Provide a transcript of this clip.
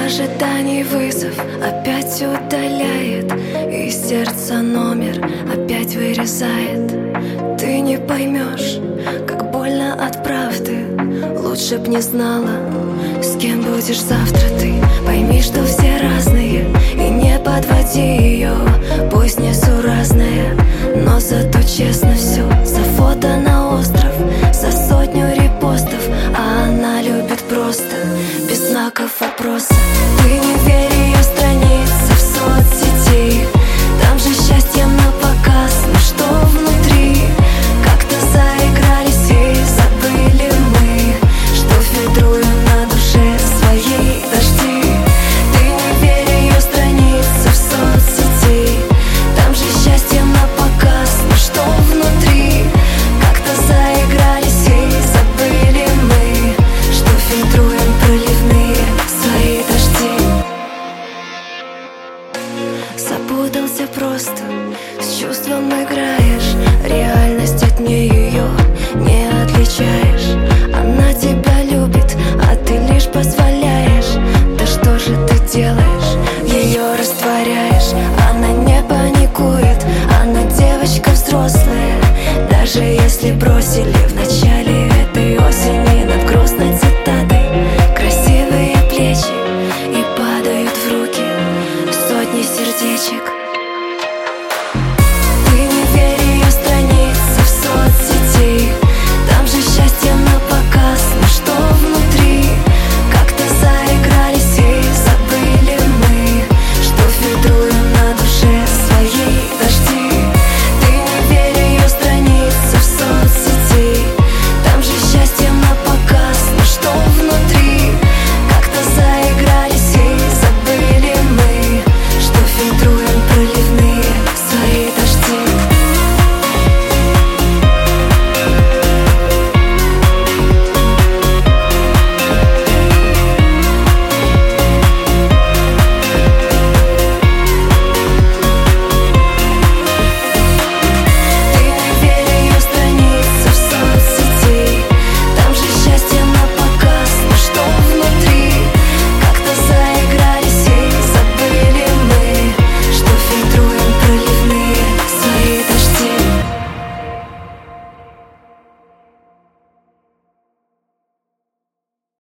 ожиданий вызов опять удаляет, и сердце номер опять вырезает. Ты не поймешь, как больно от правды. Лучше б не знала, с кем будешь завтра ты. Пойми, что все разные, и не подводи ее. Пусть несуразная, но зато честно все. За фото на остров, за 100 репостов, а она любит просто, без знаков вопроса. Ты не верь ее странице в соцсети, там же счастье напоказ, но что внутри? Как-то заигрались и забыли мы, что фильтруем на душе своей дожди. Ты не верь ее странице в соцсети, там же счастье напоказ, но что внутри? Как-то заигрались и забыли мы, что фильтруем проливные свои дожди. Запутался просто, с чувством играешь, реальность от нее не отличаешь. Она тебя любит, а ты лишь позволяешь